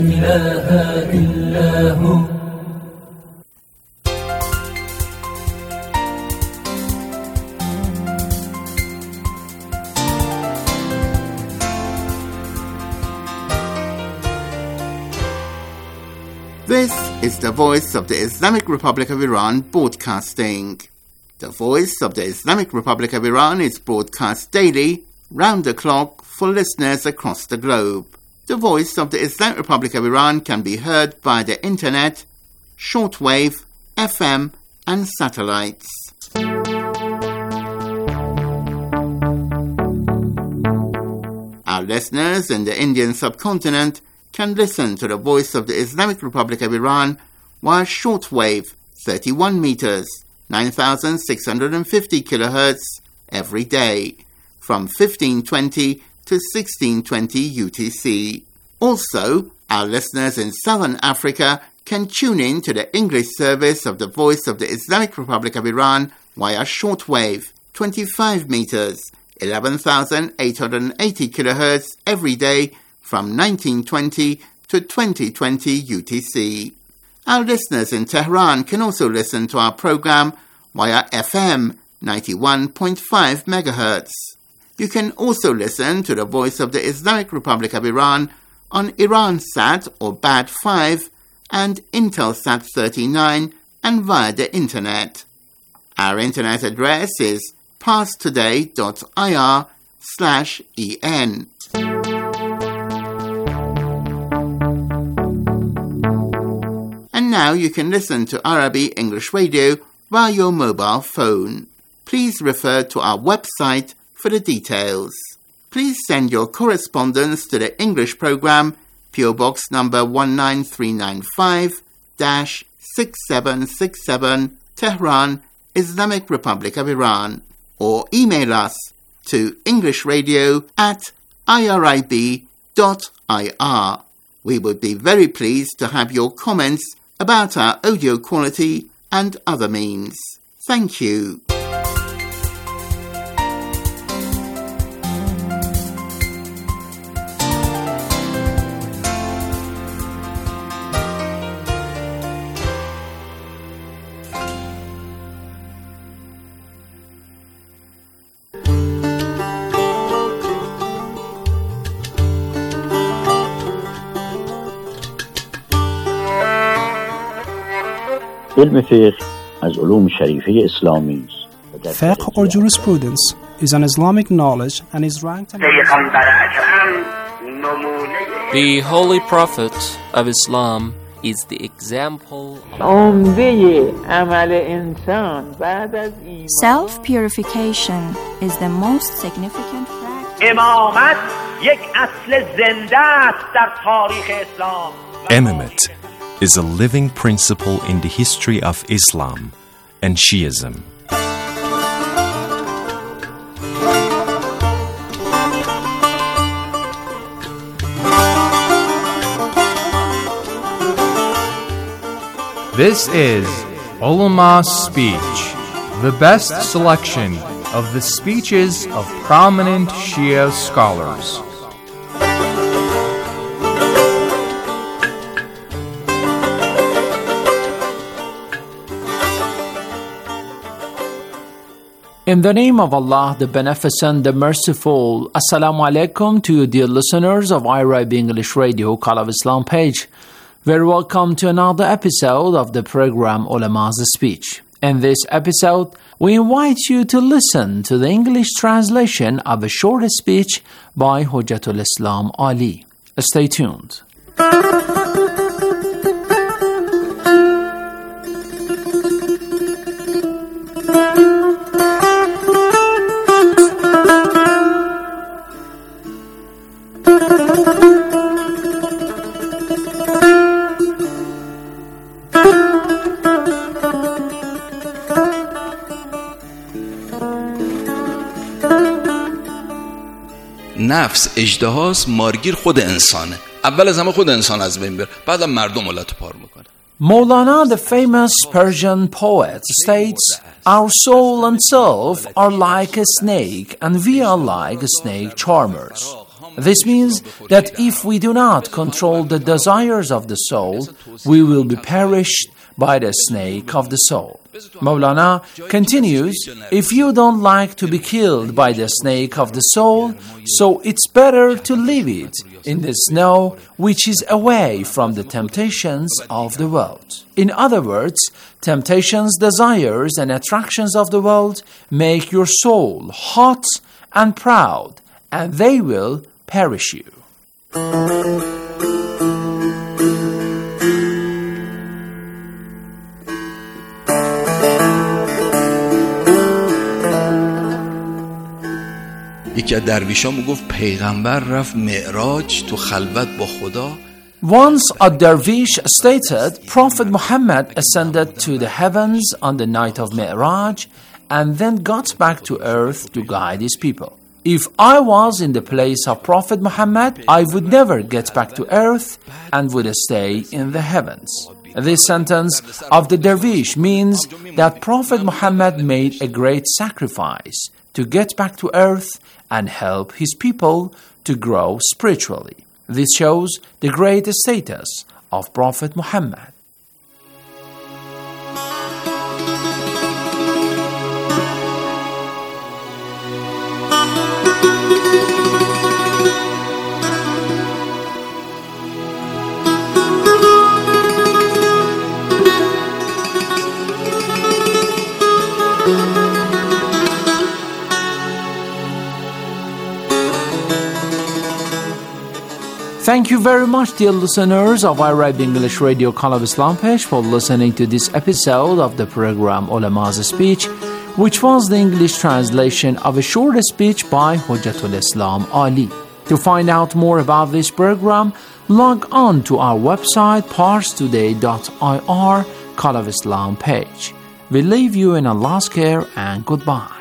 إله إلا هو. This is the Voice of the Islamic Republic of Iran broadcasting. The Voice of the Islamic Republic of Iran is broadcast daily, round the clock, for listeners across the globe. The Voice of the Islamic Republic of Iran can be heard by the internet, shortwave, FM, and satellites. Our listeners in the Indian subcontinent can listen to the Voice of the Islamic Republic of Iran via shortwave 31 meters, 9,650 kilohertz every day, from 1520 to 1620 UTC. Also, our listeners in Southern Africa can tune in to the English service of the Voice of the Islamic Republic of Iran via shortwave 25 meters, 11,880 kilohertz every day, from 1920 to 2020 UTC. Our listeners in Tehran can also listen to our program via FM 91.5 MHz. You can also listen to the Voice of the Islamic Republic of Iran on Iransat or BAD 5 and Intelsat 39 and via the internet. Our internet address is parstoday.ir/en. Now you can listen to Arabi English Radio via your mobile phone. Please refer to our website for the details. Please send your correspondence to the English program, PO Box number 19395-6767, Tehran, Islamic Republic of Iran, or email us to englishradio@irib.ir. We would be very pleased to have your comments about our audio quality and other means. Thank you. علم فقه از علوم شریفه اسلامی است. Fiqh or jurisprudence is an Islamic knowledge and is ranked The Holy Prophet of Islam is the example. Self-purification is the most significant practice. Imamate is a living principle in the history of Islam and Shiism. This is Ulama Speech, the best selection of the speeches of prominent Shia scholars. In the name of Allah, the Beneficent, the Merciful, Assalamu alaikum to you, dear listeners of IRIB English Radio Call of Islam page. Very welcome to another episode of the program Ulama's Speech. In this episode, we invite you to listen to the English translation of a short speech by Hujjatul Islam Ali. Stay tuned. نفس اژدهاست، مارگیر خود انسانه. اول از همه خود انسان از بین بره، بعدم مردم علت پار میکنه. Maulana, the famous Persian poet, states, "Our soul and self are like a snake, and we are like snake charmers." This means that if we do not control the desires of the soul, we will be perished by the snake of the soul. Maulana continues, if you don't like to be killed by the snake of the soul, so it's better to leave it in the snow which is away from the temptations of the world. In other words, temptations, desires, and attractions of the world make your soul hot and proud, and they will perish you. یکی از درویشا میگفت پیغمبر رفت معراج تو خلوت با خدا. Once a dervish stated, Prophet Muhammad ascended to the heavens on the night of Mi'raj and then got back to earth to guide his people. If I was in the place of Prophet Muhammad, I would never get back to earth and would stay in the heavens. This sentence of the dervish means that Prophet Muhammad made a great sacrifice to get back to earth and help his people to grow spiritually. This shows the great status of Prophet Muhammad. Thank you very much, dear listeners of Arab English Radio Call of Islam page, for listening to this episode of the program Ulama's Speech, which was the English translation of a short speech by Hujjatul Islam Ali. To find out more about this program, log on to our website parstoday.ir Call of Islam page. We leave you in Allah's care and goodbye.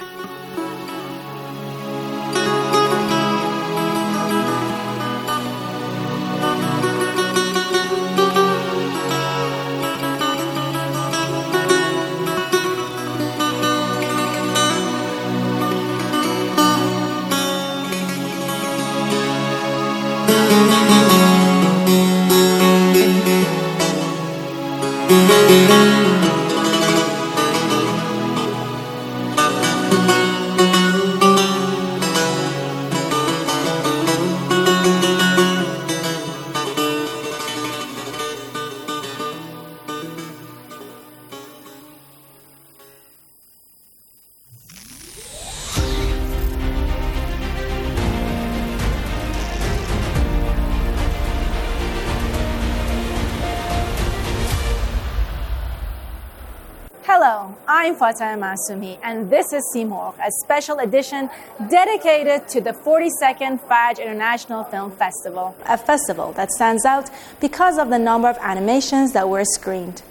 Hello, I'm Fatema Masumi, and this is Simorgh, a special edition dedicated to the 42nd Fajr International Film Festival, a festival that stands out because of the number of animations that were screened.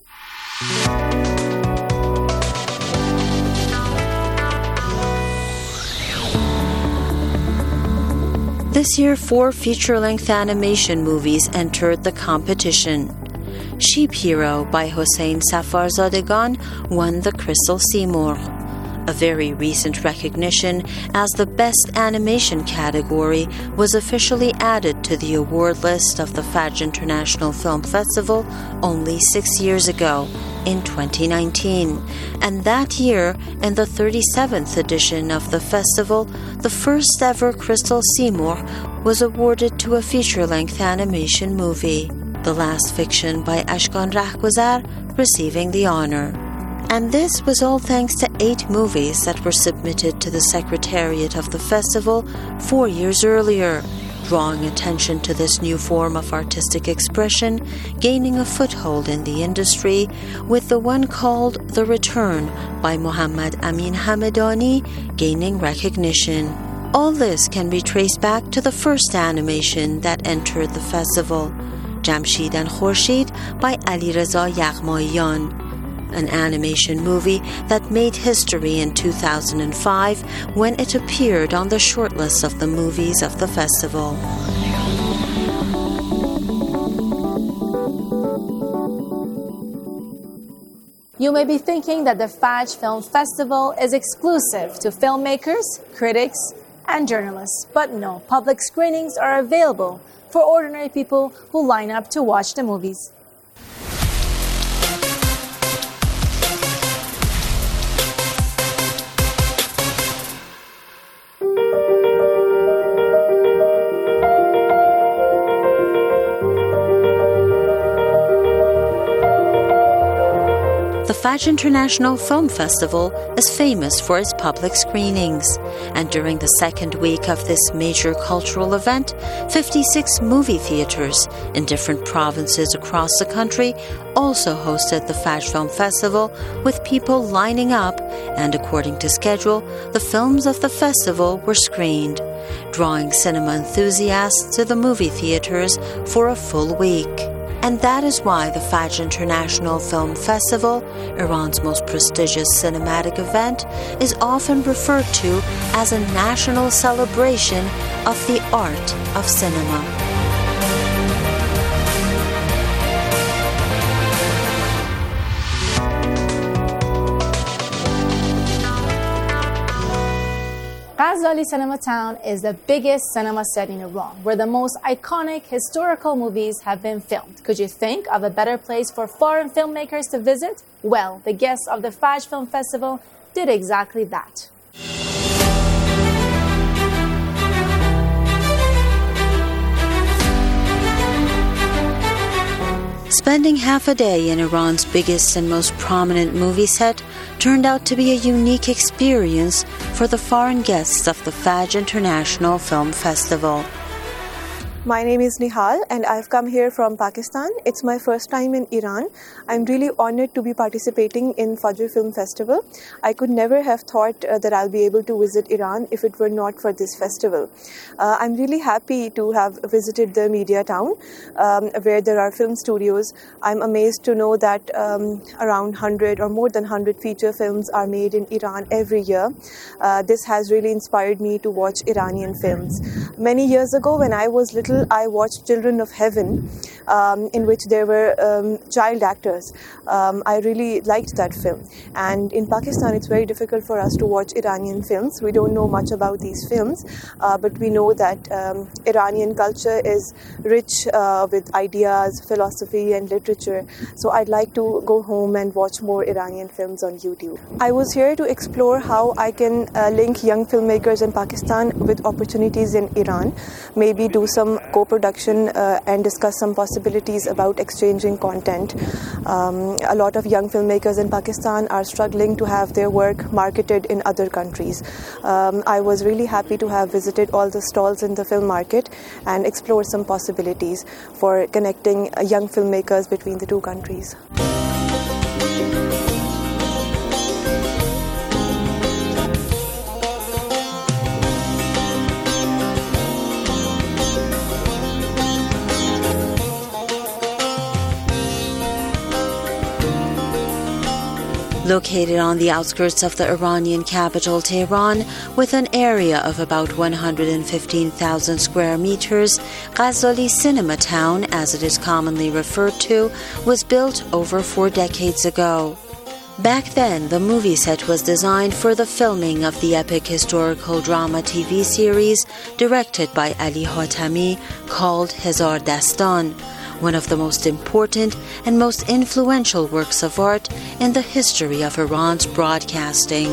This year, 4 feature-length animation movies entered the competition. Sheep Hero by Hossein Safarzadegan won the Crystal Simorgh, a very recent recognition as the Best Animation category was officially added to the award list of the Fajr International Film Festival only 6 years ago, in 2019. And that year, in the 37th edition of the festival, the first ever Crystal Simorgh was awarded to a feature-length animation movie, The Last Fiction by Ashkan Rahguzar, receiving the honor. And this was all thanks to 8 movies that were submitted to the Secretariat of the festival 4 years earlier, drawing attention to this new form of artistic expression, gaining a foothold in the industry, with the one called The Return by Muhammad Amin Hamedani gaining recognition. All this can be traced back to the first animation that entered the festival, Jamshid and Khorshid by Alireza Yaghmaiyan, an animation movie that made history in 2005 when it appeared on the shortlist of the movies of the festival. You may be thinking that the Fajr Film Festival is exclusive to filmmakers, critics, and journalists. But no, public screenings are available for ordinary people who line up to watch the movies. The Fajr International Film Festival is famous for its public screenings, and during the second week of this major cultural event, 56 movie theaters in different provinces across the country also hosted the Fajr Film Festival, with people lining up, and according to schedule, the films of the festival were screened, drawing cinema enthusiasts to the movie theaters for a full week. And that is why the Fajr International Film Festival, Iran's most prestigious cinematic event, is often referred to as a national celebration of the art of cinema. Ghazali Cinema Town is the biggest cinema set in Iran, where the most iconic historical movies have been filmed. Could you think of a better place for foreign filmmakers to visit? Well, the guests of the Fajr Film Festival did exactly that. Spending half a day in Iran's biggest and most prominent movie set turned out to be a unique experience for the foreign guests of the Fajr International Film Festival. My name is Nihal and I've come here from Pakistan. It's my first time in Iran. I'm really honored to be participating in Fajr Film Festival. I could never have thought that I'll be able to visit Iran if it were not for this festival. I'm really happy to have visited the media town where there are film studios. I'm amazed to know that around 100 or more than 100 feature films are made in Iran every year. This has really inspired me to watch Iranian films. Many years ago when I was little, I watched Children of Heaven, in which there were child actors. I really liked that film. And in Pakistan, it's very difficult for us to watch Iranian films. We don't know much about these films, but we know that Iranian culture is rich with ideas, philosophy, and literature. So I'd like to go home and watch more Iranian films on YouTube. I was here to explore how I can link young filmmakers in Pakistan with opportunities in Iran, maybe do some co-production and discuss some possibilities about exchanging content. A lot of young filmmakers in Pakistan are struggling to have their work marketed in other countries. I was really happy to have visited all the stalls in the film market and explored some possibilities for connecting young filmmakers between the two countries. Located on the outskirts of the Iranian capital Tehran, with an area of about 115,000 square meters, Ghazali Cinema Town, as it is commonly referred to, was built over 4 decades ago. Back then, the movie set was designed for the filming of the epic historical drama TV series directed by Ali Hatami called Hezar Dastan, one of the most important and most influential works of art in the history of Iran's broadcasting.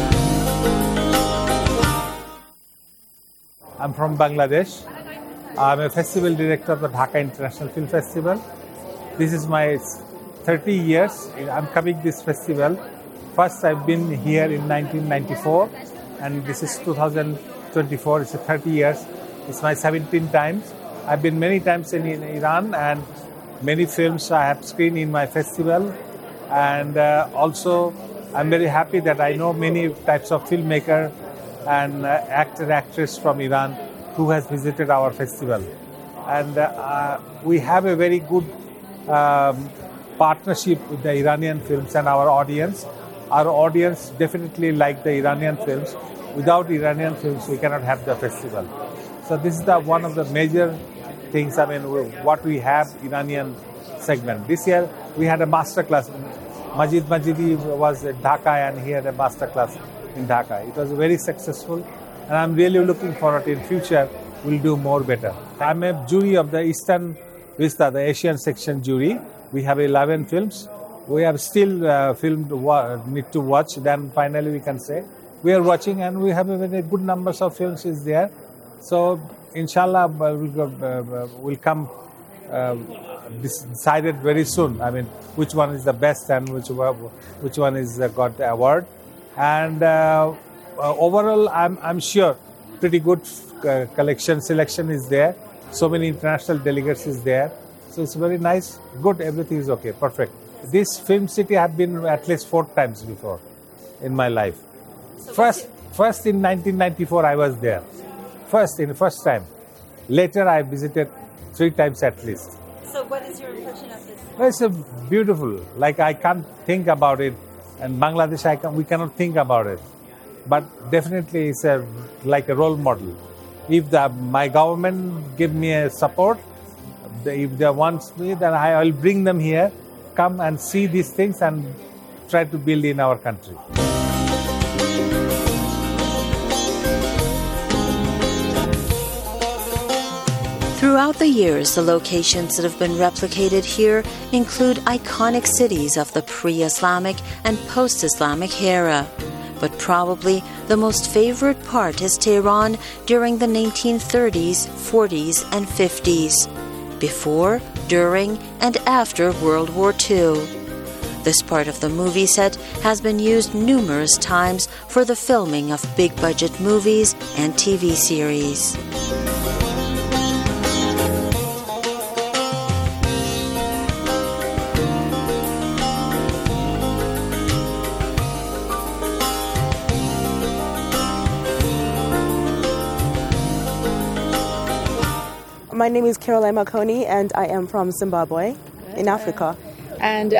I'm from Bangladesh. I'm a festival director of the Dhaka International Film Festival. This is my 30 years. I'm coming this festival. First, I've been here in 1994, and this is 2024. It's 30 years. It's my 17th time. I've been many times in Iran, and many films I have screened in my festival. And also, I'm very happy that I know many types of filmmaker and actor, actress from Iran who has visited our festival. And we have a very good partnership with the Iranian films and our audience. Our audience definitely like the Iranian films. Without Iranian films, we cannot have the festival. So this is one of the major things, what we have Iranian segment. This year we had a master class. Majid Majidi was in Dhaka and he had a master class in Dhaka. It was very successful and I'm really looking forward in future we'll do more better. I'm a jury of the Eastern Vista, the Asian section jury. We have 11 films. We have still filmed, need to watch, then finally we can say. We are watching and we have a very good numbers of films is there. So, inshallah, we'll come decided very soon. I mean, which one is the best and which one is got the award. And overall, I'm sure pretty good selection is there. So many international delegates is there. So it's very nice, good, everything is okay, perfect. This film city I have been at least 4 times before in my life. So first in 1994 I was there. First time. Later I visited 3 times at least. So what is your impression of this? Well, it's beautiful. Like I can't think about it. And Bangladesh, we cannot think about it. But definitely it's like a role model. If my government give me a support, if they want me, then I will bring them here, come and see these things and try to build in our country. Throughout the years, the locations that have been replicated here include iconic cities of the pre-Islamic and post-Islamic era. But probably the most favorite part is Tehran during the 1930s, 40s, and 50s, before, during, and after World War II. This part of the movie set has been used numerous times for the filming of big-budget movies and TV series. My name is Caroline Makoni, and I am from Zimbabwe in Africa. And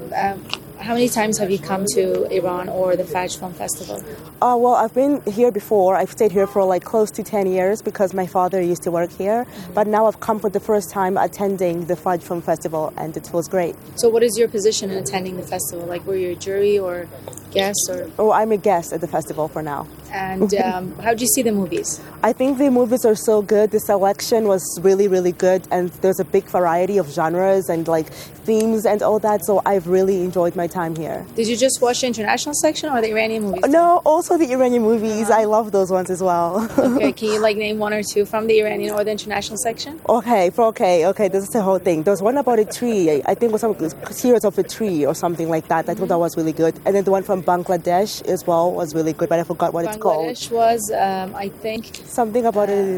how many times have you come to Iran or the Fajr Film Festival? Well, I've been here before. I've stayed here for like close to 10 years because my father used to work here. Mm-hmm. But now I've come for the first time attending the Fajr Film Festival, and it was great. So what is your position in attending the festival? Like, were you a jury or guest? Oh, I'm a guest at the festival for now. And how did you see the movies? I think the movies are so good. The selection was really, really good. And there's a big variety of genres and like themes and all that. So I've really enjoyed my time here. Did you just watch the international section or the Iranian movies? No, also the Iranian movies. I love those ones as well. Okay, can you like name 1 or 2 from the Iranian or the international section? Okay. This is the whole thing. There's one about a tree. I think it was some series of a tree or something like that. I thought that was really good. And then the one from Bangladesh as well was really good, but I forgot what it's called. Bangladesh was, I think... Something about it.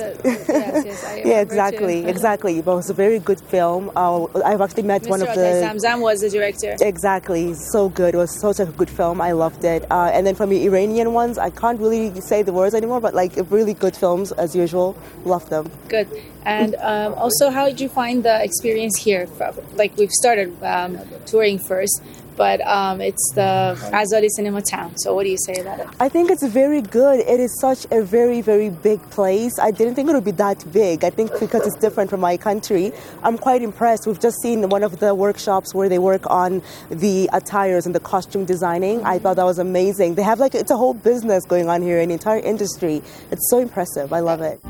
Yes, I yeah, exactly. But it was a very good film. I've actually met Mr. one of the... Zamzam was the director. Exactly. So good. It was such a good film. I loved it. And then from the Iranian ones, I can't really say the words anymore, but like really good films as usual. Loved them. Good. And also, how did you find the experience here? Like, we've started touring first, but it's the Azadi Cinema Town. So what do you say about it? I think it's very good. It is such a very, very big place. I didn't think it would be that big. I think because it's different from my country, I'm quite impressed. We've just seen one of the workshops where they work on the attires and the costume designing. I thought that was amazing. They have it's a whole business going on here, an entire industry. It's so impressive. I love it.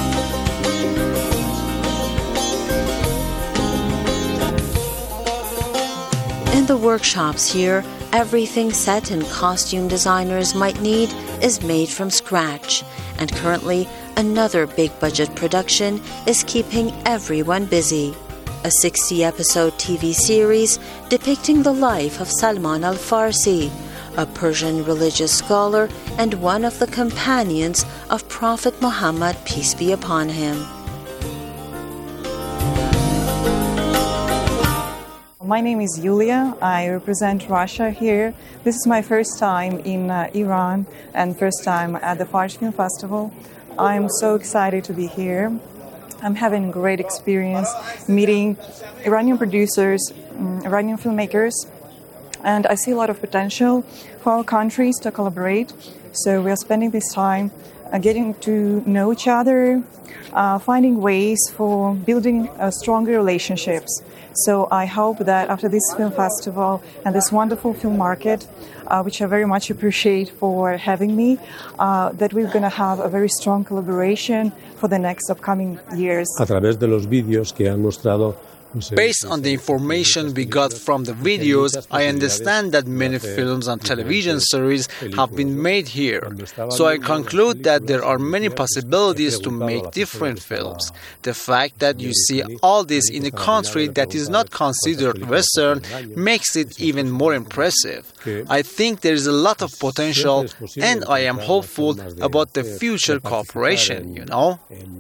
In the workshops here, everything set and costume designers might need is made from scratch. And currently, another big-budget production is keeping everyone busy. A 60-episode TV series depicting the life of Salman al-Farsi, a Persian religious scholar and one of the companions of Prophet Muhammad, peace be upon him. My name is Yulia. I represent Russia here. This is my first time in Iran and first time at the Fajr Film Festival. I'm so excited to be here. I'm having a great experience meeting Iranian producers, Iranian filmmakers, and I see a lot of potential for our countries to collaborate. So we are spending this time getting to know each other, finding ways for building stronger relationships. So I hope that after this film festival and this wonderful film market, which I very much appreciate for having me, that we're going to have a very strong collaboration for the next upcoming years. A través de los vídeos que han mostrado. Based on the information we got from the videos, I understand that many films and television series have been made here. So I conclude that there are many possibilities to make different films. The fact that you see all this in a country that is not considered Western makes it even more impressive. I think there is a lot of potential, and I am hopeful about the future cooperation, you know.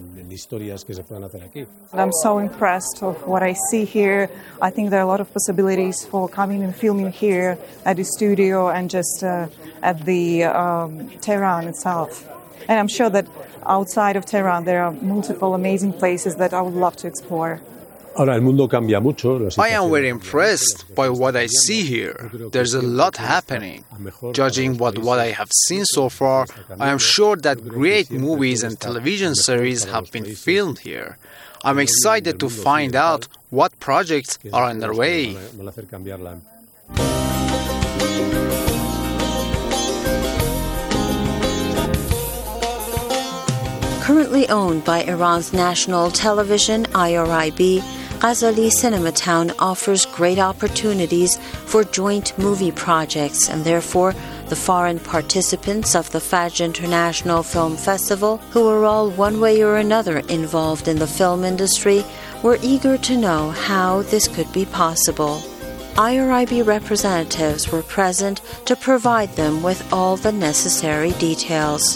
I'm so impressed with what I see here. I think there are a lot of possibilities for coming and filming here at the studio and just at the Tehran itself. And I'm sure that outside of Tehran there are multiple amazing places that I would love to explore. Ahora, el mundo cambia mucho. I am very impressed by what I see here. There's a lot happening. Judging what I have seen so far, I am sure that great movies and television series have been filmed here. I'm excited to find out what projects are underway. Currently owned by Iran's national television, IRIB, Ghazali Cinematown offers great opportunities for joint movie projects, and therefore the foreign participants of the Fajr International Film Festival, who were all one way or another involved in the film industry, were eager to know how this could be possible. IRIB representatives were present to provide them with all the necessary details.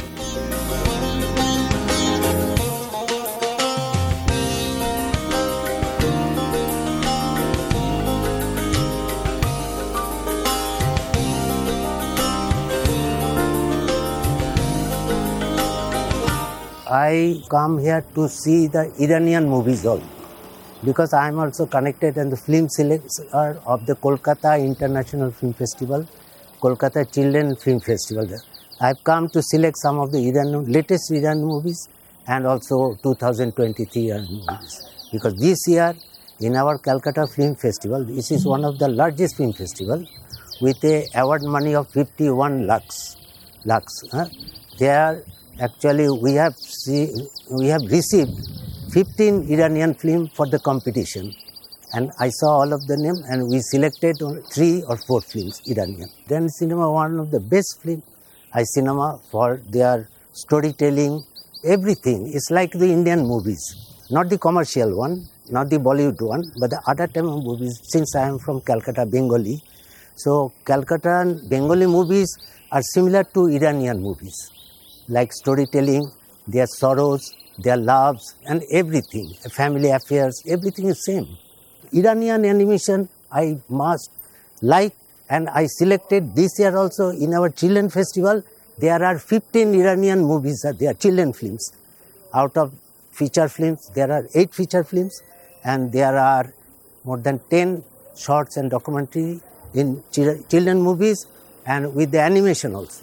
I come here to see the Iranian movies all, because I am also connected in the film selector of the Kolkata International Film Festival, Kolkata Children Film Festival. I have come to select some of the latest Iranian movies and also 2023 movies, because this year in our Calcutta Film Festival, this is one of the largest film festival with a award money of 51 lakhs. There actually we have received 15 Iranian films for the competition, and I saw all of the names and we selected 3 or 4 films Iranian. Then cinema, one of the best film cinema for their storytelling, everything. It's like the Indian movies, not the commercial one, not the Bollywood one, but the other type of movies. Since I am from Calcutta, Bengali, so Calcutta and Bengali movies are similar to Iranian movies, like storytelling, their sorrows, their loves, and everything, family affairs, everything is same. Iranian animation I must like, and I selected this year also in our Children Festival. There are 15 Iranian movies, they are children films. Out of feature films, there are 8 feature films, and there are more than 10 shorts and documentary in children movies, and with the animation also.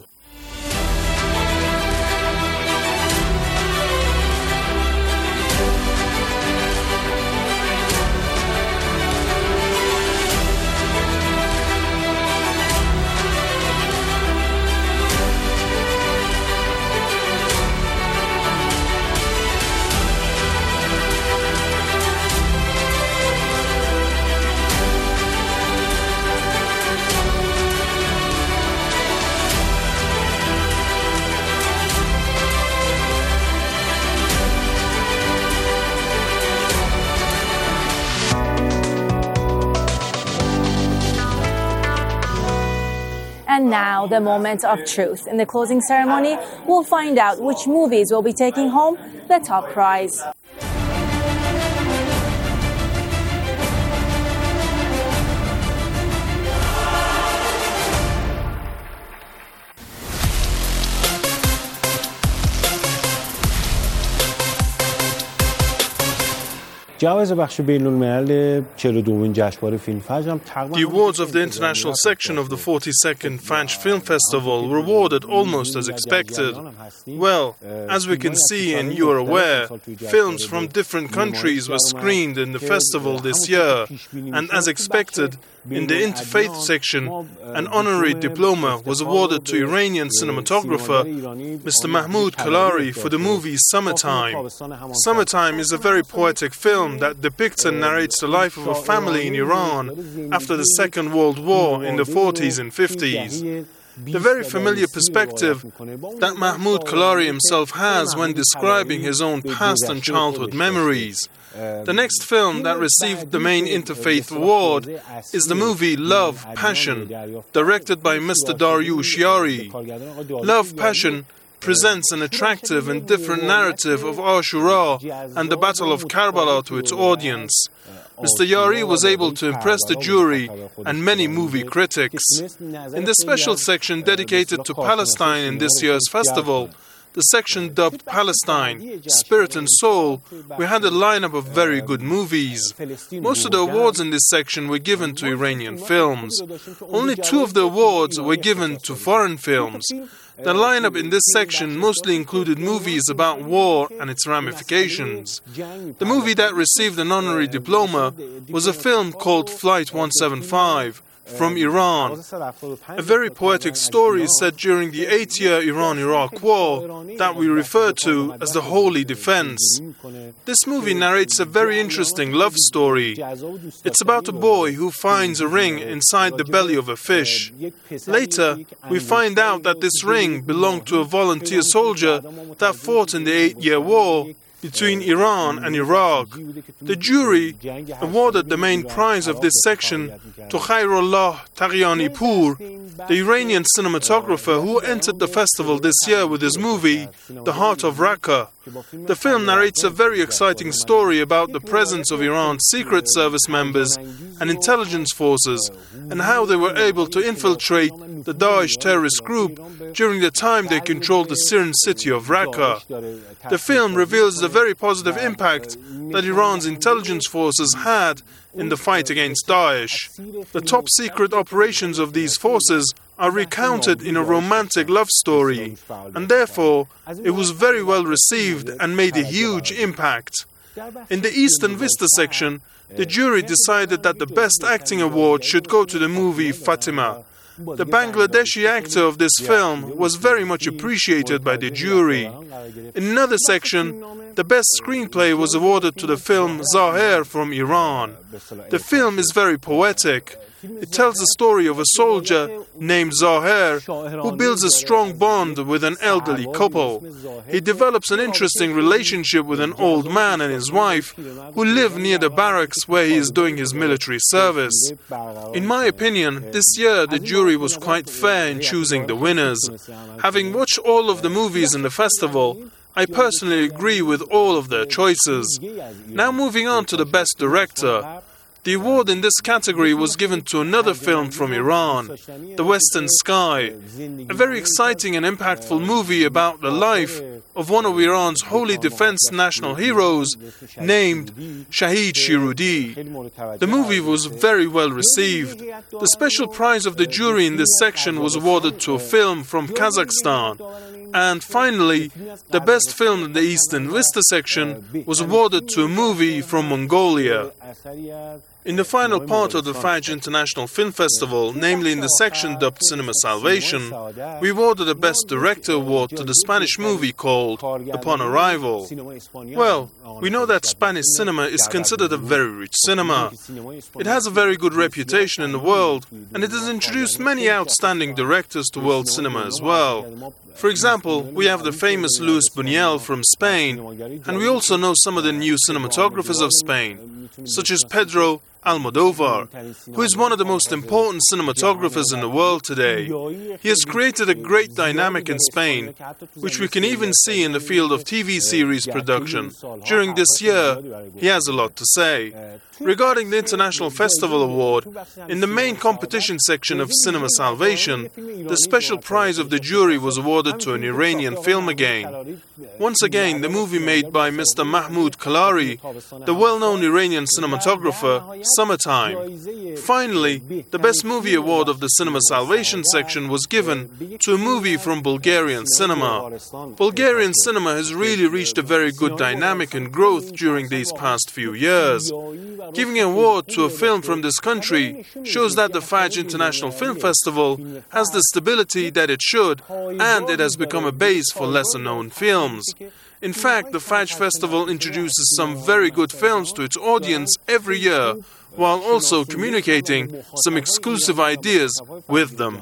And now, the moment of truth. In the closing ceremony, we'll find out which movies will be taking home the top prize. The awards of the international section of the 42nd Fajr Film Festival were awarded almost as expected. Well, as we can see and you are aware, films from different countries were screened in the festival this year, and as expected, in the interfaith section, an honorary diploma was awarded to Iranian cinematographer Mr. Mahmoud Kalari for the movie Summertime. Summertime is a very poetic film that depicts and narrates the life of a family in Iran after the Second World War in the 40s and 50s. The very familiar perspective that Mahmoud Kalari himself has when describing his own past and childhood memories. The next film that received the main Interfaith Award is the movie Love, Passion, directed by Mr. Daryush Yari. Love, Passion presents an attractive and different narrative of Ashura and the Battle of Karbala to its audience. Mr. Yari was able to impress the jury and many movie critics. In the special section dedicated to Palestine in this year's festival, the section dubbed Palestine, Spirit and Soul, we had a lineup of very good movies. Most of the awards in this section were given to Iranian films. Only 2 of the awards were given to foreign films. The lineup in this section mostly included movies about war and its ramifications. The movie that received an honorary diploma was a film called Flight 175. From Iran. A very poetic story set during the 8-year Iran-Iraq War that we refer to as the Holy Defense. This movie narrates a very interesting love story. It's about a boy who finds a ring inside the belly of a fish. Later, we find out that this ring belonged to a volunteer soldier that fought in the 8-year war between Iran and Iraq. The jury awarded the main prize of this section to Khairullah Taghianipour, the Iranian cinematographer who entered the festival this year with his movie, The Heart of Raqqa. The film narrates a very exciting story about the presence of Iran's secret service members and intelligence forces and how they were able to infiltrate the Daesh terrorist group during the time they controlled the Syrian city of Raqqa. The film reveals the very positive impact that Iran's intelligence forces had in the fight against Daesh. The top secret operations of these forces are recounted in a romantic love story, and therefore it was very well received and made a huge impact. In the Eastern Vista section, the jury decided that the Best Acting Award should go to the movie Fatima. The Bangladeshi actor of this film was very much appreciated by the jury. In another section, the best screenplay was awarded to the film Zaher from Iran. The film is very poetic. It tells the story of a soldier named Zaher who builds a strong bond with an elderly couple. He develops an interesting relationship with an old man and his wife who live near the barracks where he is doing his military service. In my opinion, this year the jury was quite fair in choosing the winners. Having watched all of the movies in the festival, I personally agree with all of their choices. Now moving on to the Best Director. The award in this category was given to another film from Iran, The Western Sky, a very exciting and impactful movie about the life of one of Iran's holy defense national heroes named Shahid Shirudi. The movie was very well received. The special prize of the jury in this section was awarded to a film from Kazakhstan. And finally, the best film in the Eastern Vista section was awarded to a movie from Mongolia. In the final part of the Fajr International Film Festival, namely in the section dubbed Cinema Salvation, we awarded the Best Director Award to the Spanish movie called Upon Arrival. Well, we know that Spanish cinema is considered a very rich cinema. It has a very good reputation in the world, and it has introduced many outstanding directors to world cinema as well. For example, we have the famous Luis Buñuel from Spain, and we also know some of the new cinematographers of Spain, such as Pedro Almodovar, who is one of the most important cinematographers in the world today. He has created a great dynamic in Spain, which we can even see in the field of TV series production. During this year, he has a lot to say. Regarding the International Festival Award, in the main competition section of Cinema Salvation, the special prize of the jury was awarded to an Iranian film again. Once again, the movie made by Mr. Mahmoud Kalari, the well-known Iranian cinematographer, Summertime. Finally, the Best Movie Award of the Cinema Salvation section was given to a movie from Bulgarian cinema. Bulgarian cinema has really reached a very good dynamic and growth during these past few years. Giving an award to a film from this country shows that the Fajr International Film Festival has the stability that it should, and it has become a base for lesser-known films. In fact, the Fajr Festival introduces some very good films to its audience every year, while also communicating some exclusive ideas with them.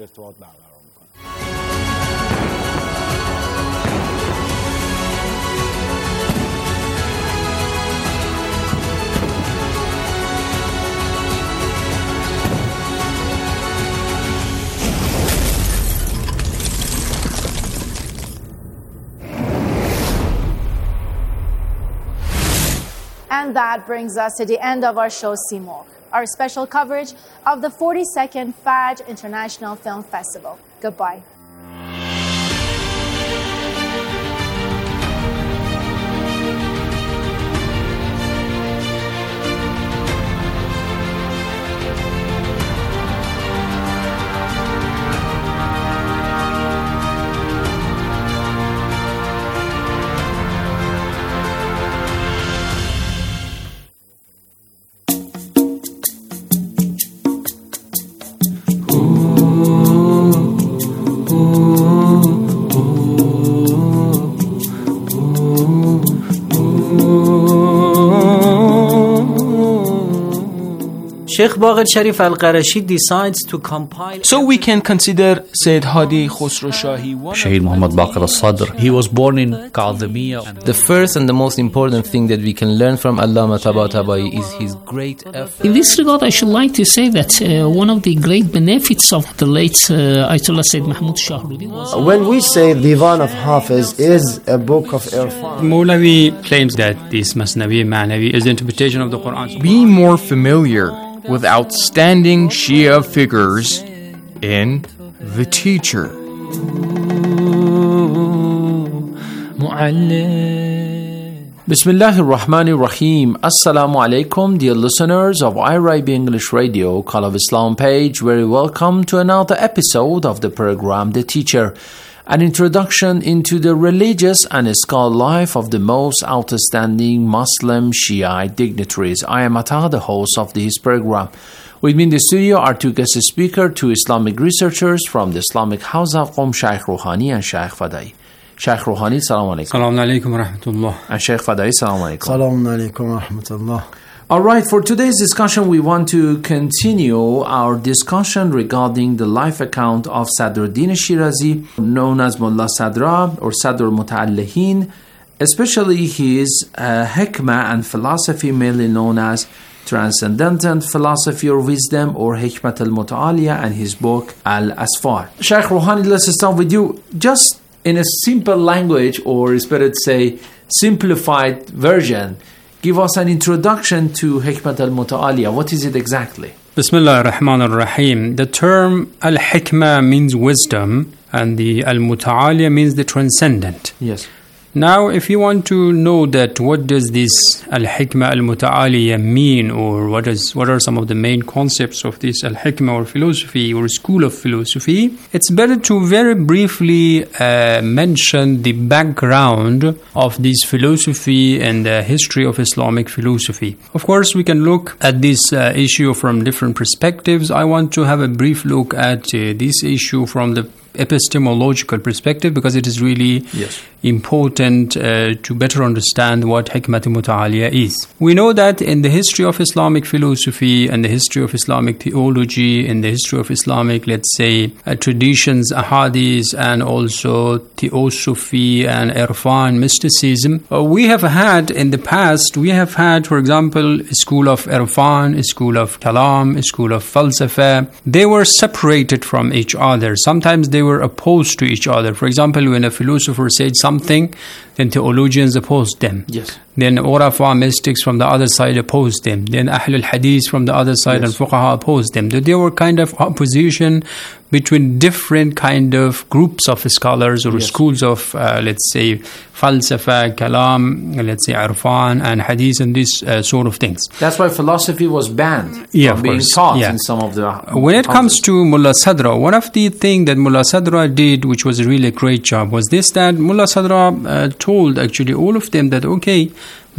And that brings us to the end of our show, Seymour, our special coverage of the 42nd Fajr International Film Festival. Goodbye. Sheikh Baqir Sharif Al-Qarashi decides to compile. So we can consider Sayyid Hadi Khosrow Shahi one. Shaheed Muhammad Baqir Al-Sadr. He was born in Kadhimiya. The first and the most important thing that we can learn from Allama Tabatabai is his great effort. In this regard, I should like to say that one of the great benefits of the late Ayatollah Sayyid Mahmoud Shahruddin was... When we say Divan of Hafiz is a book of Irfan, Mawlavi claims that this Masnavi Ma'navi is the interpretation of the Quran. Be more familiar with outstanding Shia figures in The Teacher. Bismillahir Rahmanir Rahim. Assalamu alaikum, dear listeners of IRIB English Radio, Call of Islam page. Very welcome to another episode of the program The Teacher, an introduction into the religious and scholarly life of the most outstanding Muslim Shiite dignitaries. I am Atta, the host of this program. With me in the studio are two guest speakers, two Islamic researchers from the Islamic House of Qom, Shaykh Rouhani and Shaykh Fadai. Shaykh Rouhani, Salaam alaikum. Salaam alaikum wa rahmatullah. And Shaykh Fadai, Salaam alaikum. Salaam alaikum wa rahmatullah. All right, for today's discussion, we want to continue our discussion regarding the life account of Sadruddin Shirazi, known as Mullah Sadra or Sadr Muta'allihin, especially his hikmah and philosophy, mainly known as Transcendental Philosophy or Wisdom, or Hikmat al-Muta'aliya, and his book Al-Asfar. Shaykh Rouhani, let's start with you. Just in a simple language, or it's better to say simplified version, give us an introduction to Hikmat al-Muta'aliya. What is it exactly? Bismillah ar-Rahman ar-Rahim. The term al-Hikmah means wisdom, and the al-Muta'aliya means the transcendent. Yes. Now, if you want to know that what does this al-Hikmah al-Muta'aliya mean, or what are some of the main concepts of this al-Hikmah or philosophy or school of philosophy, it's better to very briefly mention the background of this philosophy and the history of Islamic philosophy. Of course, we can look at this issue from different perspectives. I want to have a brief look at this issue from the epistemological perspective, because it is really important to better understand what Hikmat Muta'aliya is. We know that in the history of Islamic philosophy and the history of Islamic theology, in the history of Islamic, let's say, traditions, ahadith, and also theosophy and irfan, mysticism, we have had in the past, for example, a school of irfan, a school of kalam, a school of falsafa. They were separated from each other. Sometimes they were opposed to each other. For example, when a philosopher said something, then theologians opposed them. Yes. Then Urafa, mystics from the other side opposed them. Then Ahlul Hadith from the other side and Fuqaha opposed them. There were kind of opposition between different kind of groups of scholars or schools of, let's say, falsafa, kalam, let's say, irfan and hadith and these sort of things. That's why philosophy was banned from being taught in some of the... When it comes to Mullah Sadra, one of the things that Mullah Sadra did, which was a really great job, was this, that Mullah Sadra told actually all of them that, okay,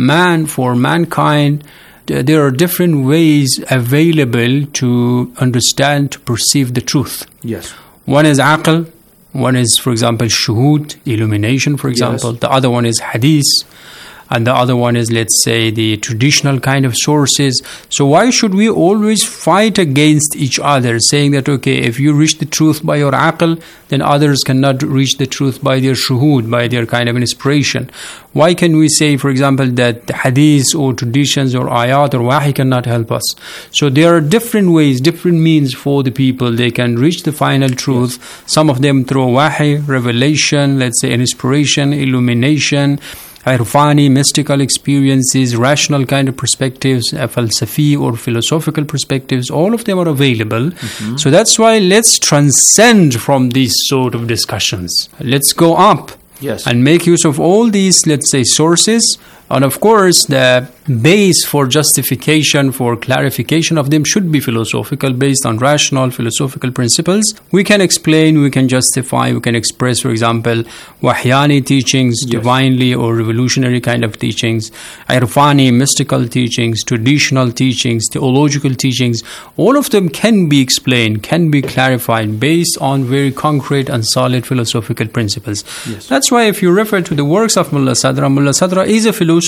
for mankind, there are different ways available to understand, to perceive the truth. Yes. One is aql, one is, for example, shuhud, illumination, for example. The other one is hadith, and the other one is, let's say, the traditional kind of sources. So why should we always fight against each other, saying that, okay, if you reach the truth by your aql, then others cannot reach the truth by their shuhud, by their kind of inspiration? Why can we say, for example, that hadith or traditions or ayat or wahi cannot help us? So there are different ways, different means for the people. They can reach the final truth. Some of them through wahi, revelation, let's say inspiration, illumination, irfani, mystical experiences, rational kind of perspectives, falsafi or philosophical perspectives. All of them are available. So that's why let's transcend from these sort of discussions. Let's go up. Yes. And make use of all these, let's say, sources. And of course, the base for justification, for clarification of them should be philosophical, based on rational philosophical principles. We can explain, we can justify, we can express, for example, wahyani teachings, divinely or revolutionary kind of teachings, irfani, mystical teachings, traditional teachings, theological teachings. All of them can be explained, can be clarified based on very concrete and solid philosophical principles. Yes. That's why if you refer to the works of Mullah Sadra is a philosopher.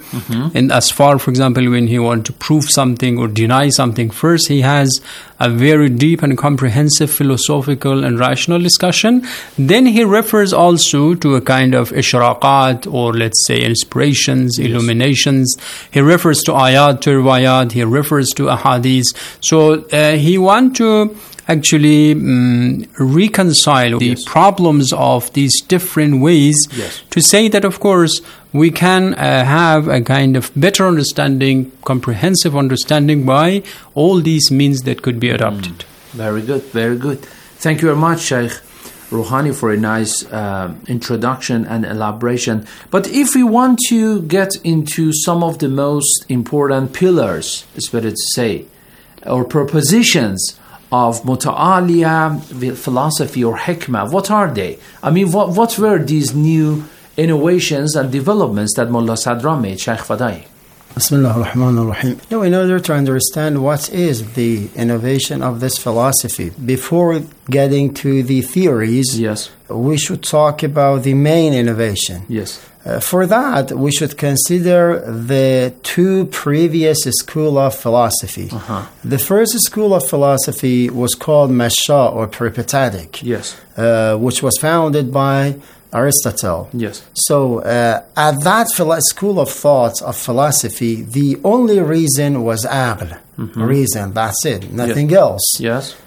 And as far, for example, when he wants to prove something or deny something, first he has a very deep and comprehensive philosophical and rational discussion. Then he refers also to a kind of ishraqat, or let's say inspirations, illuminations. He refers to ayat, to riwayat, he refers to ahadith. So he wants to actually reconcile the problems of these different ways to say that, of course, we can have a kind of better understanding, comprehensive understanding by all these means that could be adopted. Very good, very good. Thank you very much, Sheikh Rouhani, for a nice introduction and elaboration. But if we want to get into some of the most important pillars, it's better to say, or propositions of Muta'aliya philosophy or hikmah, what are they? I mean, what were these new innovations and developments that Mullah Sadra made, Sheikh Fadai? Bismillah ar-Rahman ar-Rahim. In order to understand what is the innovation of this philosophy, before getting to the theories, we should talk about the main innovation. For that, we should consider the two previous schools of philosophy. The first school of philosophy was called Masha, or peripatetic, which was founded by Aristotle. So at that school of thought of philosophy, the only reason was aql. Reason, that's it, nothing else.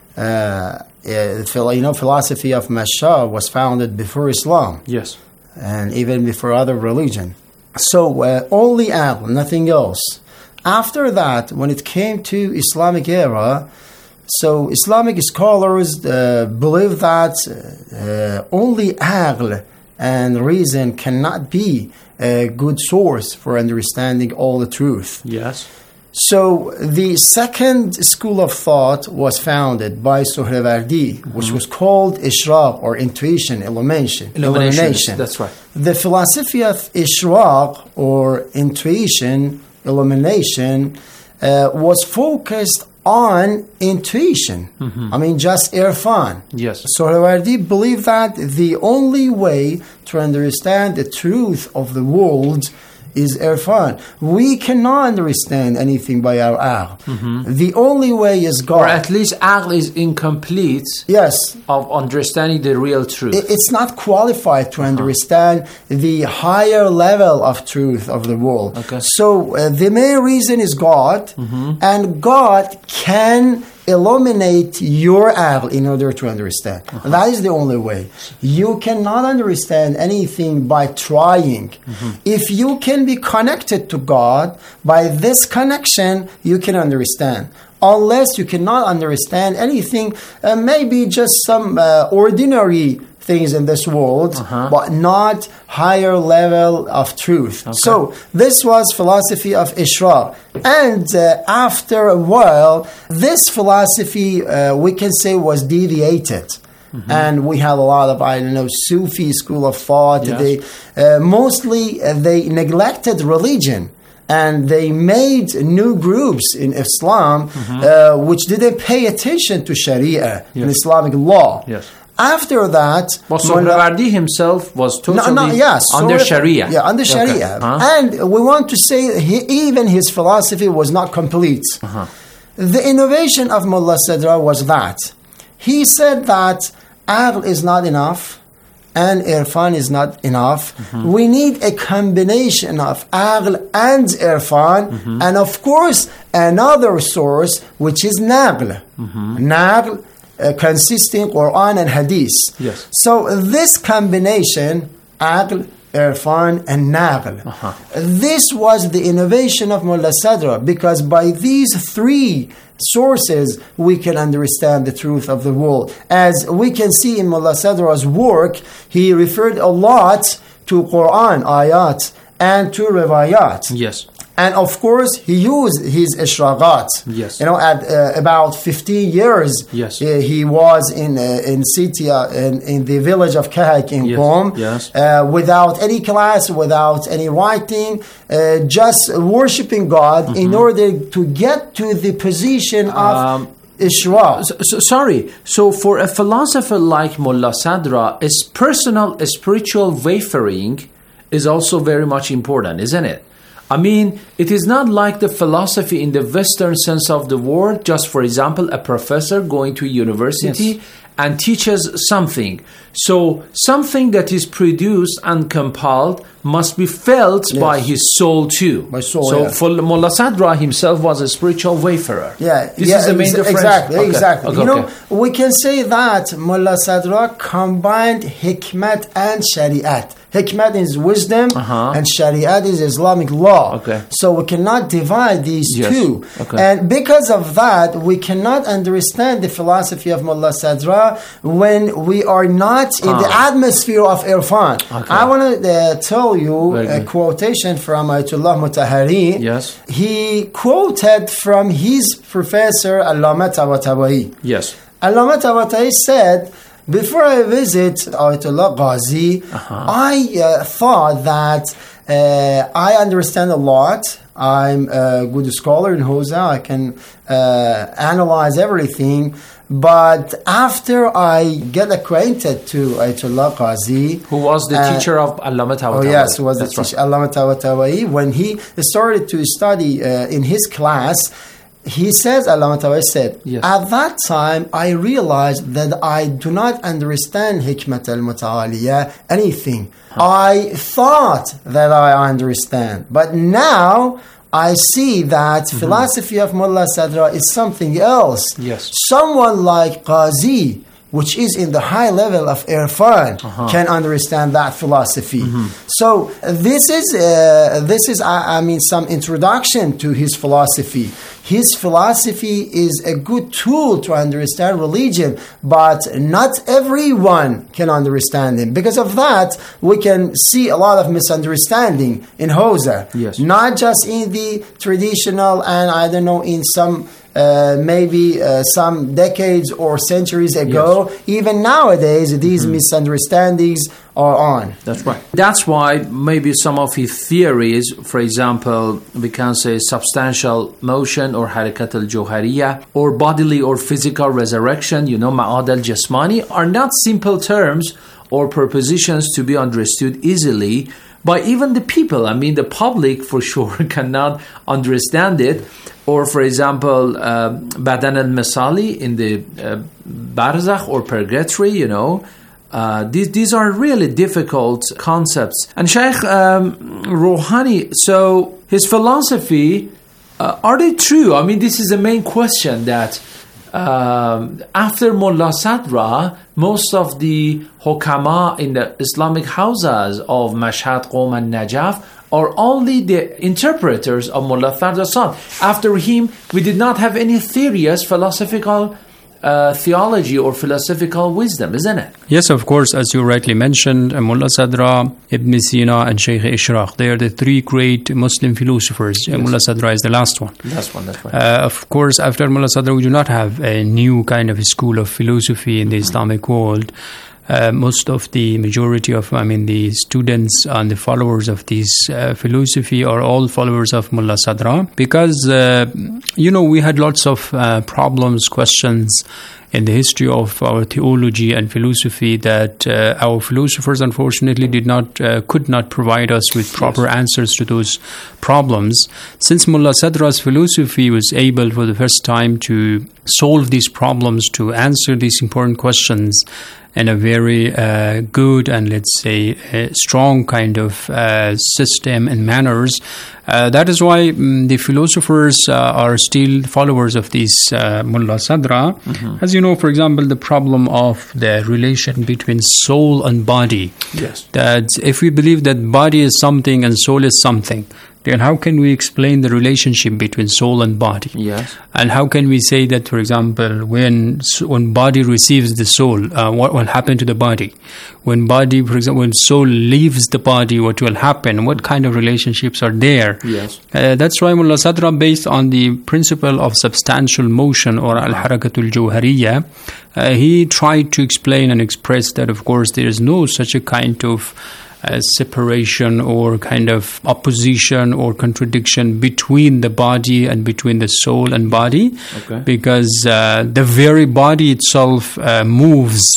Philosophy of Masha was founded before Islam. And even before other religion. So only aql, nothing else. After that, when it came to Islamic era, so Islamic scholars believe that only aql and reason cannot be a good source for understanding all the truth. So the second school of thought was founded by Suhrawardi, which was called Ishraq, or intuition, illumination. That's right. The philosophy of Ishraq, or intuition, illumination, was focused on intuition. I mean, just irfan. Yes. Sohrawardi believe that the only way to understand the truth of the world is irfan. We cannot understand anything by our aql. The only way is God. Or at least aql is incomplete. Yes. Of understanding the real truth. It's not qualified to understand the higher level of truth of the world. Okay. So the main reason is God, and God can illuminate your aql in order to understand. That is the only way. You cannot understand anything by trying. If you can be connected to God, by this connection, you can understand. Unless you cannot understand anything, maybe just some ordinary things in this world, but not higher level of truth. Okay. So this was philosophy of Ishraq. And after a while, this philosophy, we can say, was deviated. And we had a lot of, Sufi school of thought. Yes. They neglected religion. And they made new groups in Islam which didn't pay attention to Sharia and Islamic law. Yes. After that, Sohrawardi himself was totally under Sharia. Yeah, under Sharia. Okay. And we want to say even his philosophy was not complete. The innovation of Mullah Sadra was that he said that aql is not enough and irfan is not enough. We need a combination of aql and irfan, and of course another source which is naql. Naql consisting Quran and Hadith. Yes. So this combination, aql, irfan, and naql, this was the innovation of Mullah Sadra, because by these three sources we can understand the truth of the world. As we can see in Mullah Sadra's work, he referred a lot to Quran ayat and to riwayat. Yes. And of course, he used his ishraqat. Yes. At about 15 years, yes. He was in Sitia, in the village of Kahak in Qom, yes. Without any class, without any writing, just worshipping God in order to get to the position of Ishraq. Sorry. So for a philosopher like Mullah Sadra, his personal spiritual wayfaring is also very much important, isn't it? I mean, it is not like the philosophy in the Western sense of the word, just for example, a professor going to university and teaches something. So something that is produced and compiled must be felt by his soul too. By soul, so for Mullah Sadra himself was a spiritual wayfarer. This is the main difference. Exactly. Okay. We can say that Mullah Sadra combined hikmat and shariat. Hikmat is wisdom and Shariat is Islamic law. Okay. So we cannot divide these two. Okay. And because of that, we cannot understand the philosophy of Mullah Sadra when we are not in the atmosphere of irfan. Okay. I want to tell you a quotation from Ayatollah Mutahari. Yes. He quoted from his professor Allama Tabatabai. Yes. Allama Tabatabai said, before I visit Ayatollah Ghazi, I thought that I understand a lot. I'm a good scholar in Hausa. I can analyze everything. But after I get acquainted to Ayatollah Ghazi, who was the teacher of Allama Tabatabai. Oh yes, who was the teacher Allama Tabatabai. When he started to study in his class, he says, Allama Tabatabai said, at that time I realized that I do not understand Hikmat al-Muta'aliyah, anything. I thought that I understand, but now I see that philosophy of Mullah Sadra is something else. Yes. Someone like Qazi, which is in the high level of irfan, can understand that philosophy. So this is some introduction to his philosophy. His philosophy is a good tool to understand religion, but not everyone can understand him. Because of that, we can see a lot of misunderstanding in Hausa. Yes. Not just in the traditional and, in some maybe some decades or centuries ago. Yes. Even nowadays, these misunderstandings are on. That's right. That's why maybe some of his theories, for example, we can say substantial motion or harakat al-Johariya, or bodily or physical resurrection, ma'ad al-Jasmani, are not simple terms or propositions to be understood easily by even the people. I mean, the public for sure cannot understand it. Or, for example, Badan al-Misali in the Barzakh or Purgatory, these are really difficult concepts. And Shaykh Rouhani, so his philosophy, are they true? I mean, this is the main question, that after Mullah Sadra, most of the hukama in the Islamic houses of Mashhad, Qom and Najaf are only the interpreters of Mullah Sadra's son. After him, we did not have any serious philosophical theology or philosophical wisdom, isn't it? Yes, of course, as you rightly mentioned, Mullah Sadra, Ibn Sina and Shaykh Ishraq, they are the three great Muslim philosophers. Yes. Mullah Sadra is the last one. Last one, that's right. Of course, after Mullah Sadra, we do not have a new kind of school of philosophy in the Islamic world. Most of the majority of, the students and the followers of this philosophy are all followers of Mullah Sadra, because, we had lots of problems, questions in the history of our theology and philosophy that our philosophers, unfortunately, could not provide us with proper answers to those problems. Since Mullah Sadra's philosophy was able for the first time to solve these problems, to answer these important questions in a very good and, let's say, strong kind of system and manners. That is why the philosophers are still followers of this Mullah Sadra. Mm-hmm. As you know, for example, the problem of the relation between soul and body. Yes. That if we believe that body is something and soul is something, then how can we explain the relationship between soul and body? Yes. And how can we say that, for example, when body receives the soul, what will happen to the body? When body, for example, when soul leaves the body, what will happen? What kind of relationships are there? Yes. That's why Mullah Sadra, based on the principle of substantial motion or al-harakatul Johariya, he tried to explain and express that, of course, there is no such a kind of separation or kind of opposition or contradiction between the body and between the soul and body, because the very body itself moves,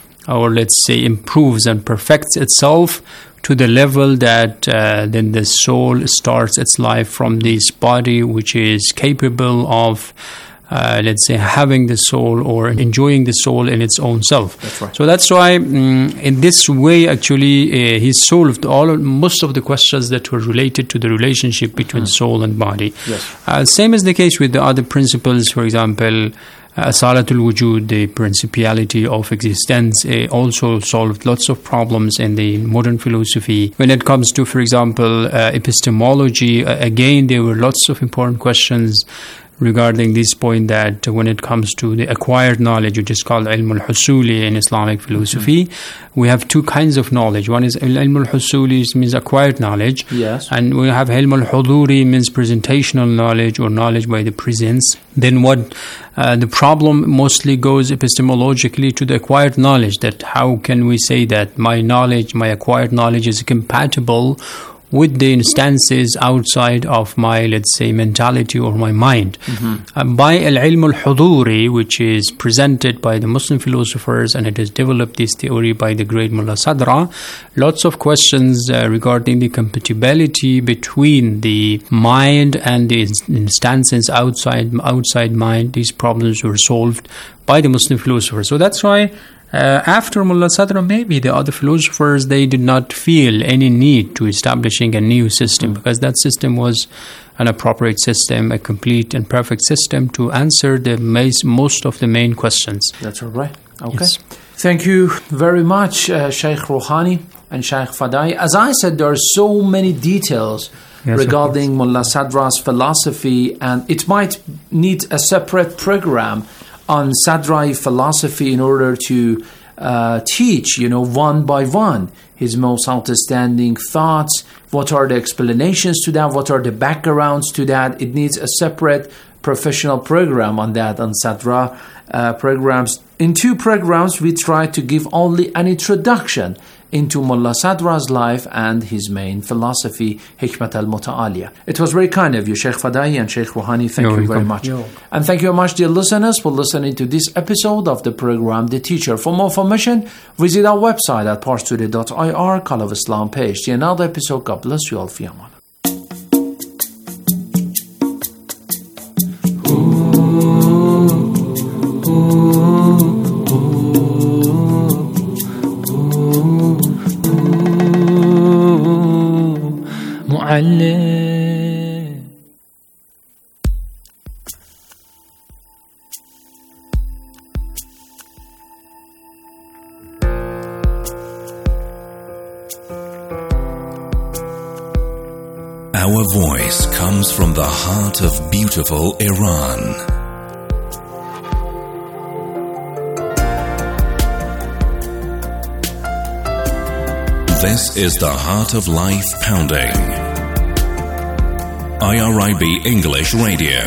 or let's say improves and perfects itself to the level that then the soul starts its life from this body, which is capable of let's say having the soul or enjoying the soul in its own self. That's right. So that's why in this way actually he solved most of the questions that were related to the relationship between soul and body. Yes. Same is the case with the other principles. For example, Asalatul Wujud, the principality of existence, also solved lots of problems in the modern philosophy. When it comes to, for example, epistemology, again there were lots of important questions regarding this point, that when it comes to the acquired knowledge, which is called ilm al-husuli in Islamic philosophy, we have two kinds of knowledge. One is ilm al-husuli, means acquired knowledge. Yes. And we have ilm al-huduri, means presentational knowledge or knowledge by the presence. Then what the problem mostly goes epistemologically to the acquired knowledge, that how can we say that my knowledge, my acquired knowledge is compatible with the instances outside of my, let's say, mentality or my mind. By al-ilm al-huduri, which is presented by the Muslim philosophers, and it has developed this theory by the great Mullah Sadra, lots of questions regarding the compatibility between the mind and the instances outside mind, these problems were solved by the Muslim philosophers. So that's why after Mullah Sadra, maybe the other philosophers, they did not feel any need to establishing a new system, because that system was an appropriate system, a complete and perfect system to answer the most of the main questions. That's all right. Okay. Yes. Thank you very much, Shaykh Rouhani and Shaykh Fadai. As I said, there are so many details regarding Mullah Sadra's philosophy, and it might need a separate program on Sadrai philosophy in order to teach, one by one, his most outstanding thoughts. What are the explanations to that? What are the backgrounds to that? It needs a separate professional program on that, on Sadra programs. In 2 programs, we try to give only an introduction into Mullah Sadra's life and his main philosophy, Hikmat al-Muta'aliyah. It was very kind of you, Sheikh Fadai and Sheikh Rouhani. Thank you very much. And thank you very much, dear listeners, for listening to this episode of the program, The Teacher. For more information, visit our website at parstoday.ir, Call of Islam page. See another episode. God bless you all. Fi aman. Our voice comes from the heart of beautiful Iran. This is the Heart of Life Pounding. IRIB English Radio.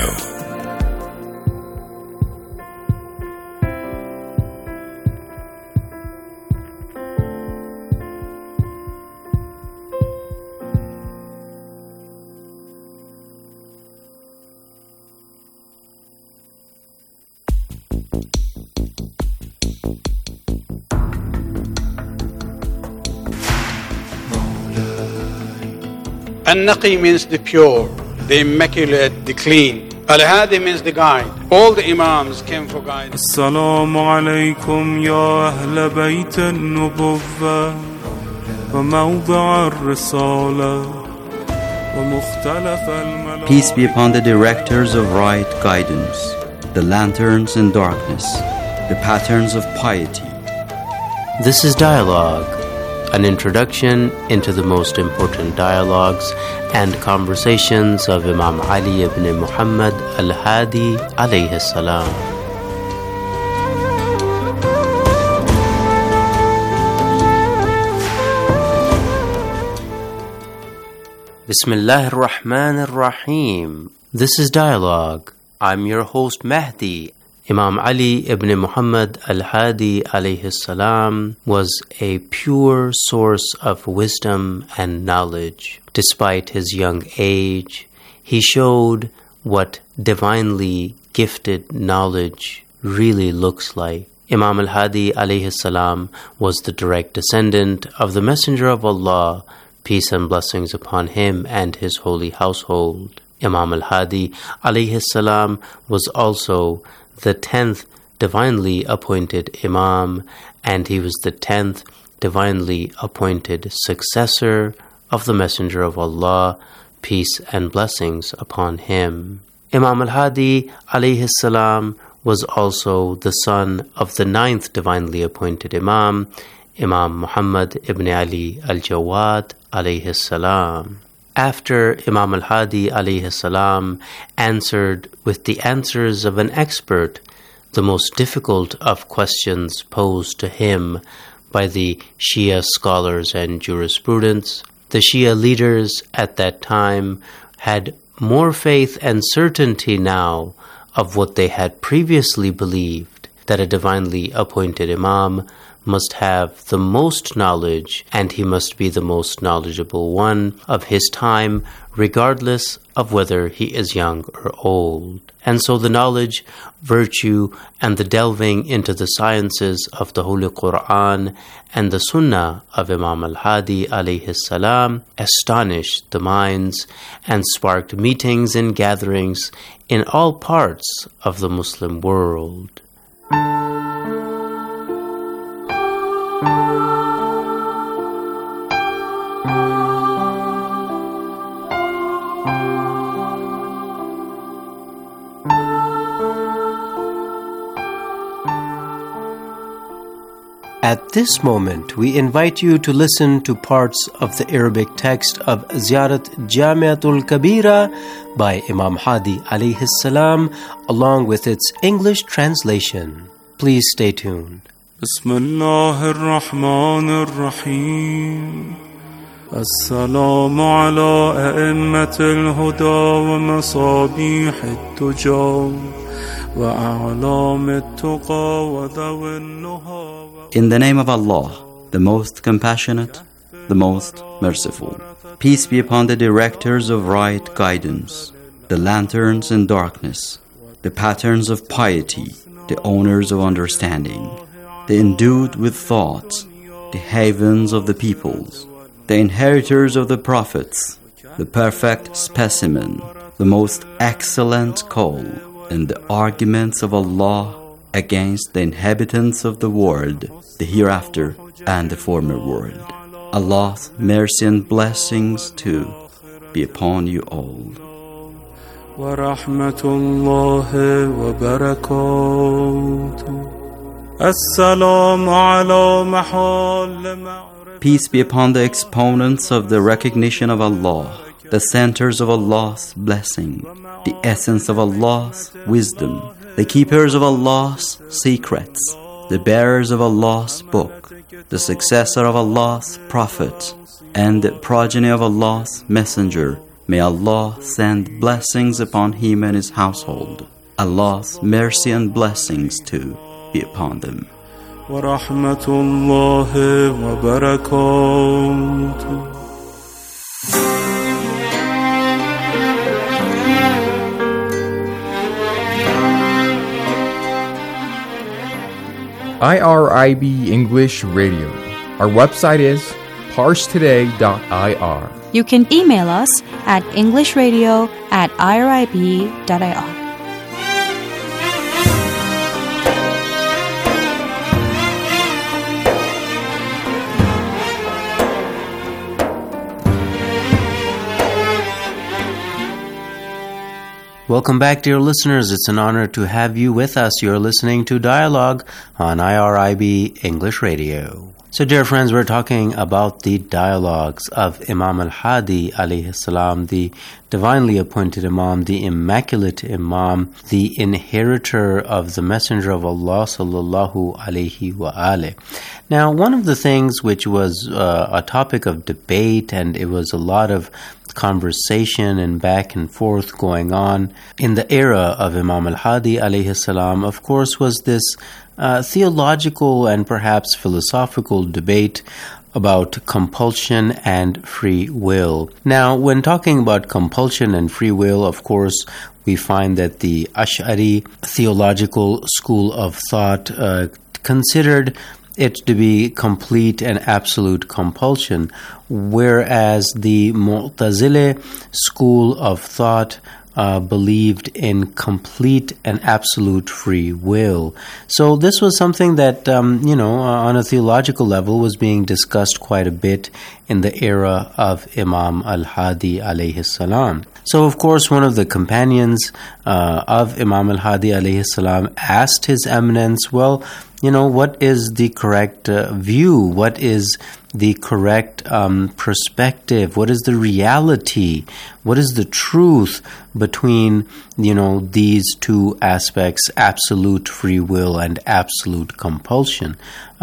An-Naqi means the pure, the immaculate, the clean. Al-Hadi means the guide. All the Imams came for guidance. Assalamu alaikum ya ahl bayt an-nubuwwah wa mawda' ar-risala wa mukhtalaf al-malak. Peace be upon the directors of right guidance, the lanterns in darkness, the patterns of piety. This is Dialogue, an introduction into the most important dialogues and conversations of Imam Ali ibn Muhammad al-Hadi alayhi salam. Bismillah ar-Rahman ar-Rahim. This is Dialogue. I'm your host Mahdi. Imam Ali ibn Muhammad al-Hadi alayhi salam was a pure source of wisdom and knowledge. Despite his young age, he showed what divinely gifted knowledge really looks like. Imam al-Hadi alayhi salam was the direct descendant of the Messenger of Allah, peace and blessings upon him and his holy household. Imam al-Hadi alayhi salam was also the 10th divinely appointed Imam, and he was the 10th divinely appointed successor of the Messenger of Allah, peace and blessings upon him. Imam al-Hadi alayhi salam was also the son of the 9th divinely appointed Imam, Imam Muhammad ibn Ali al-Jawad alayhi salam. After Imam al-Hadi alayhi salam answered with the answers of an expert the most difficult of questions posed to him by the Shia scholars and jurisprudents, the Shia leaders at that time had more faith and certainty now of what they had previously believed, that a divinely appointed Imam must have the most knowledge, and he must be the most knowledgeable one of his time, regardless of whether he is young or old. And so the knowledge, virtue, and the delving into the sciences of the Holy Quran and the Sunnah of Imam al-Hadi alayhi salam astonished the minds and sparked meetings and gatherings in all parts of the Muslim world. At this moment, we invite you to listen to parts of the Arabic text of Ziyarat Jamiatul Kabira by Imam Hadi alayhi salam, along with its English translation. Please stay tuned. Bismillah ar-Rahman ar-Rahim. السلام على أئمة الهدى ومصابيح التجار وأعلام التقى وذوي النهى. In the name of Allah, the most compassionate, the most merciful. Peace be upon the directors of right guidance, the lanterns in darkness, the patterns of piety, the owners of understanding, the endued with thought, the havens of the peoples, the inheritors of the prophets, the perfect specimen, the most excellent call, and the arguments of Allah against the inhabitants of the world, the hereafter and the former world. Allah's mercy and blessings too be upon you all. ورحمة الله وبركاته. السلام على محال. Peace be upon the exponents of the recognition of Allah, the centers of Allah's blessing, the essence of Allah's wisdom, the keepers of Allah's secrets, the bearers of Allah's book, the successor of Allah's prophet, and the progeny of Allah's messenger. May Allah send blessings upon him and his household. Allah's mercy and blessings too be upon them. ورحمة الله وبركاته. IRIB English Radio. Our website is parstoday.ir. You can email us at englishradio@irib.ir. Welcome back, dear listeners. It's an honor to have you with us. You're listening to Dialogue on IRIB English Radio. So, dear friends, we're talking about the dialogues of Imam al-Hadi alayhi salam, the divinely appointed Imam, the immaculate Imam, the inheritor of the Messenger of Allah sallallahu alayhi wa alih. Now, one of the things which was a topic of debate, and it was a lot of conversation and back and forth going on in the era of Imam al-Hadi alayhi salam, of course, was this theological and perhaps philosophical debate about compulsion and free will. Now, when talking about compulsion and free will, of course, we find that the Ash'ari theological school of thought considered it to be complete and absolute compulsion, whereas the Mu'tazile school of thought believed in complete and absolute free will. So this was something that, on a theological level was being discussed quite a bit in the era of Imam al-Hadi alayhi salam. So, of course, one of the companions of Imam al-Hadi alayhi salam asked His Eminence, what is the correct view? What is the correct perspective? What is the reality? What is the truth between, these two aspects, absolute free will and absolute compulsion?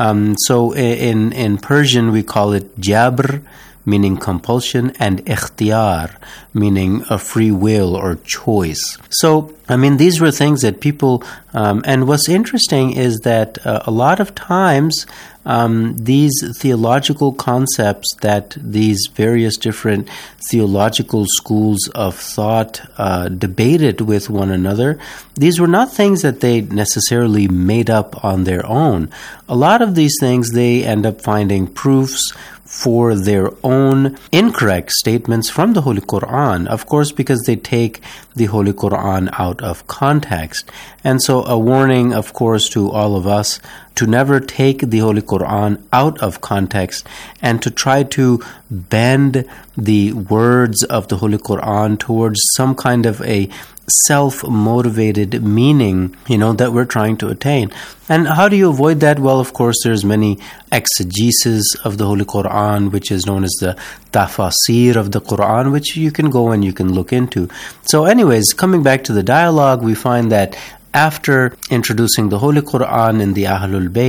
So in Persian, we call it jabr, meaning compulsion, and ikhtiyar, meaning a free will or choice. So, these were things that people, and what's interesting is that a lot of times these theological concepts that these various different theological schools of thought debated with one another, these were not things that they necessarily made up on their own. A lot of these things, they end up finding proofs for their own incorrect statements from the Holy Quran, of course, because they take the Holy Quran out of context. And so a warning, of course, to all of us to never take the Holy Quran out of context and to try to bend the words of the Holy Quran towards some kind of a self-motivated meaning, that we're trying to attain. And how do you avoid that? Well, of course, there's many exegesis of the Holy Quran, which is known as the tafasir of the Quran, which you can go and you can look into. So anyways, coming back to the dialogue, we find that after introducing the Holy Quran and the Ahlul Bayt,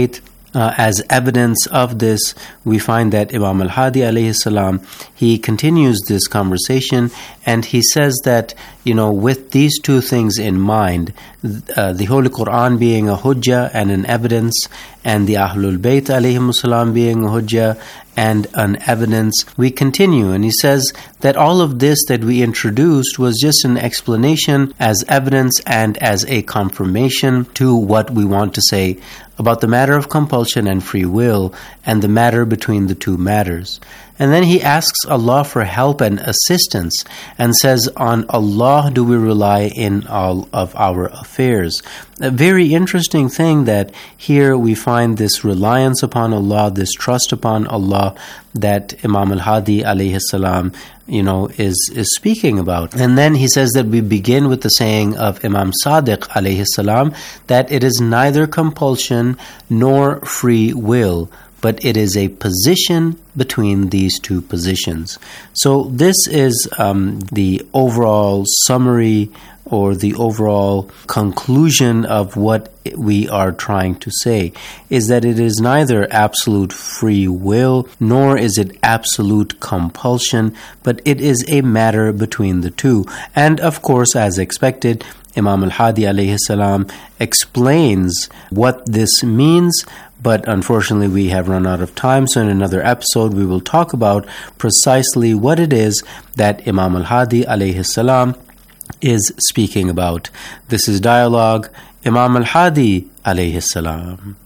as evidence of this, we find that Imam al-Hadi alayhi salam, he continues this conversation and he says that, with these two things in mind, the Holy Quran being a hujjah and an evidence, and the Ahlul Bayt alayhimus salam being a hujjah and an evidence, we continue. And he says that all of this that we introduced was just an explanation as evidence and as a confirmation to what we want to say about the matter of compulsion and free will and the matter between the two matters. And then he asks Allah for help and assistance and says, on Allah do we rely in all of our affairs. A very interesting thing that here we find this reliance upon Allah, this trust upon Allah that Imam al-Hadi alayhi salam, is speaking about. And then he says that we begin with the saying of Imam Sadiq alayhi salam that it is neither compulsion nor free will, but it is a position between these two positions. So this is the overall summary or the overall conclusion of what we are trying to say, is that it is neither absolute free will nor is it absolute compulsion, but it is a matter between the two. And of course, as expected, Imam al-Hadi alayhi salam explains what this means, but unfortunately we have run out of time, so in another episode we will talk about precisely what it is that Imam al-Hadi alayhi salam is speaking about. This is Dialogue, Imam al-Hadi alayhi salam.